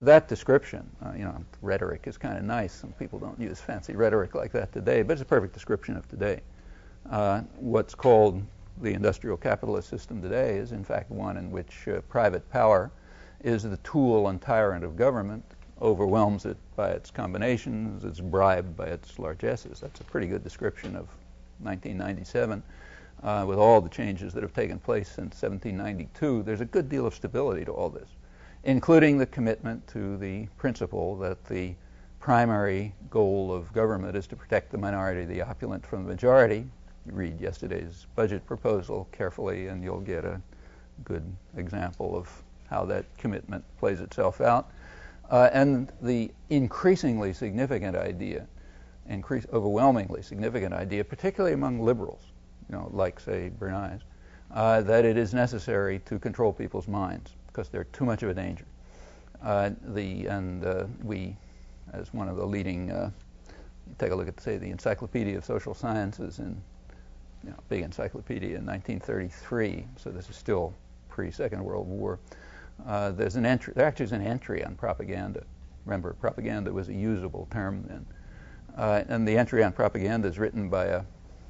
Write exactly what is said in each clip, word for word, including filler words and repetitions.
that description, uh, you know, rhetoric is kind of nice. Some people don't use fancy rhetoric like that today, but it's a perfect description of today. Uh, what's called the industrial capitalist system today is in fact one in which uh, private power is the tool and tyrant of government, overwhelms it by its combinations, it's bribed by its largesses. That's a pretty good description of nineteen ninety-seven. Uh, with all the changes that have taken place since seventeen ninety-two, there's a good deal of stability to all this, including the commitment to the principle that the primary goal of government is to protect the minority, the opulent, from the majority. You read yesterday's budget proposal carefully and you'll get a good example of how that commitment plays itself out. Uh, and the increasingly significant idea, increase, overwhelmingly significant idea, particularly among liberals, you know, like, say, Bernays, uh, that it is necessary to control people's minds because they're too much of a danger. Uh, the, and uh, we, as one of the leading, uh, take a look at, say, the Encyclopedia of Social Sciences, in, you know, big encyclopedia in nineteen thirty-three, so this is still pre-Second World War. Uh, there's an entry, there actually is an entry on propaganda. Remember, propaganda was a usable term then. Uh, and the entry on propaganda is written by a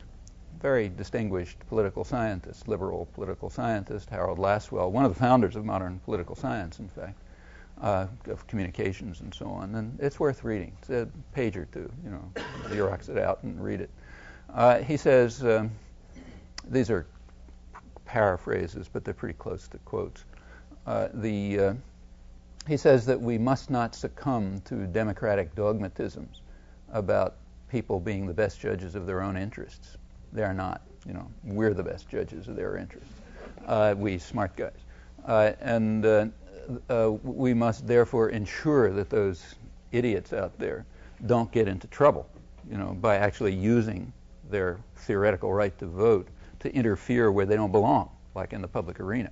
very distinguished political scientist, liberal political scientist, Harold Lasswell, one of the founders of modern political science, in fact, uh, of communications and so on. And it's worth reading. It's a page or two, you know, Xerox it out and read it. Uh, he says, um, these are paraphrases, but they're pretty close to quotes. Uh, the, uh, he says that we must not succumb to democratic dogmatisms about people being the best judges of their own interests. They are not. You know, we're the best judges of their interests. Uh, we smart guys, uh, and uh, uh, we must therefore ensure that those idiots out there don't get into trouble, you know, by actually using their theoretical right to vote to interfere where they don't belong, like in the public arena.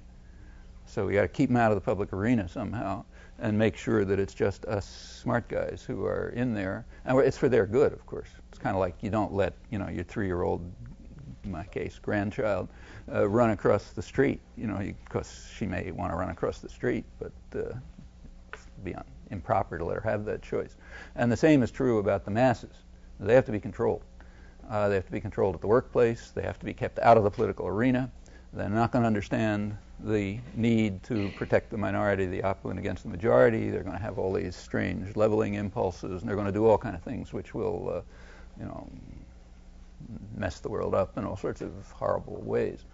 So we got to keep them out of the public arena somehow and make sure that it's just us smart guys who are in there. And it's for their good, of course. It's kind of like you don't let, you know, your three-year-old, in my case, grandchild, uh, run across the street, you know, because she may want to run across the street, but uh, it's be un- improper to let her have that choice. And the same is true about the masses. They have to be controlled. Uh, they have to be controlled at the workplace. They have to be kept out of the political arena. They're not going to understand the need to protect the minority, the opulent against the majority. They're going to have all these strange leveling impulses, and they're going to do all kind of things which will, uh, you know, mess the world up in all sorts of horrible ways.